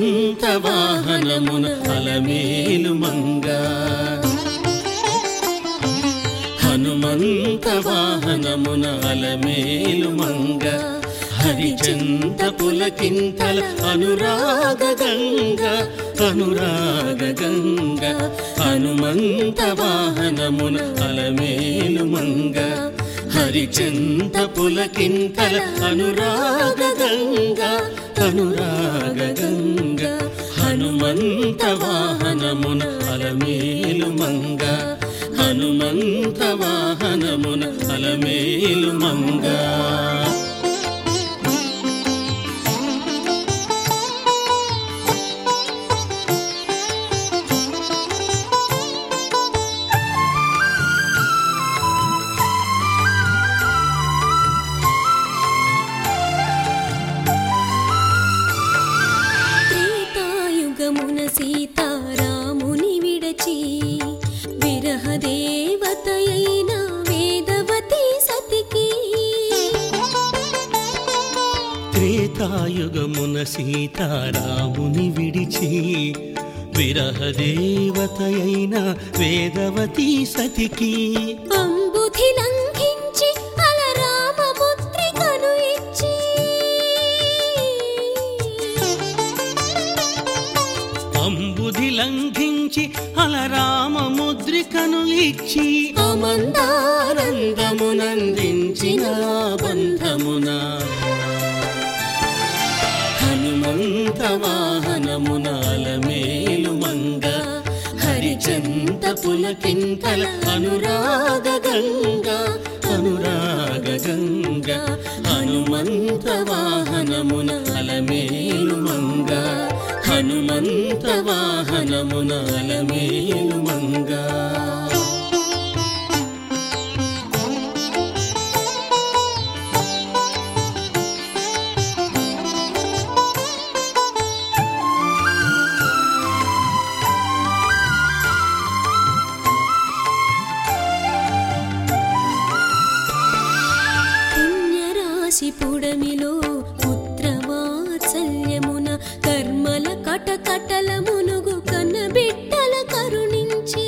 హనుమంత వాహనమున అలమేలు మంగ హనుమంత వాహనమున అలమేలు మంగ హరిచంత పులకింతల అనురాగ గంగ అనురాగ గంగ హనుమంత వాహనమున అలమేలు మంగ హరిచంత పులకింతల అనురాగ గంగ అనురాగ గంగ హనుమంత వాహనమున అలమేలు మంగ హనుమంత వాహనమున అలమేలు మంగ సీతారాముని విడచి విరహ దేవతయైన వేదవతి సతికి త్రేతాయుగమున సీతారాముని విడిచి విరహ దేవతయైన వేదవతి సతికి అంబుధి లంఘించి అలరామ ముద్రికను ఇచ్చి అంబుధి లంఘించి అలరామ ముద్రికను ఇచ్చి అమందానందమునందించిన బంధమున హనుమంత వాహనమున అలమేలు మంగ హరిచంత పులకింతల అనురాగ గంగ అనురాగ గంగ హనుమంత వాహనమున అలమేలు మంగ హనుమంత వాహనమున అలమేలు మంగ పుణ్యరాశి పుడమిలో పుత్రవాత్సల్యమున కర్మల కటకటల మునుగు కన్న బిడ్డల కరుణించి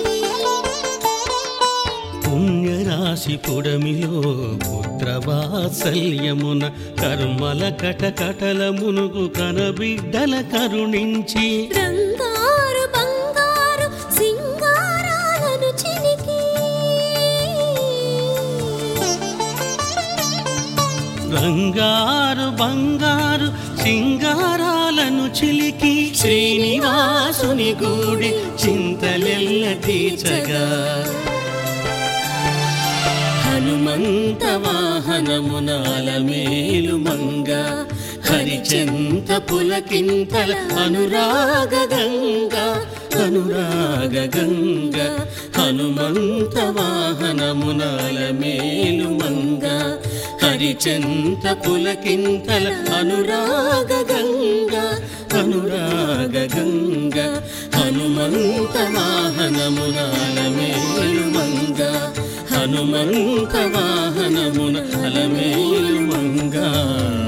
పుణ్యరాశి పుడమిలో పుత్రవాత్సల్యమున కర్మల కటకటల మునుగు కనబిడ్డల కరుణించి రంగారు బంగారు సింగారాలను చిలికి రంగారు బంగారు సింగారాలను చిలికి శ్రీనివాసుని గూడి చింతలెల్ల తీర్చగా హనుమంత వాహనమున అలమేలు మంగ హరిచంత పులకింతల అనురాగ గంగ అనురాగ గంగ హనుమంత వాహనమున అలమేలు మంగ హరిచంత పులకింతల అనురాగ గంగ అనురాగ గంగ హనుమంత వాహనమున అలమేలు మంగ హనుమంత వాహనమున అలమేలు మంగ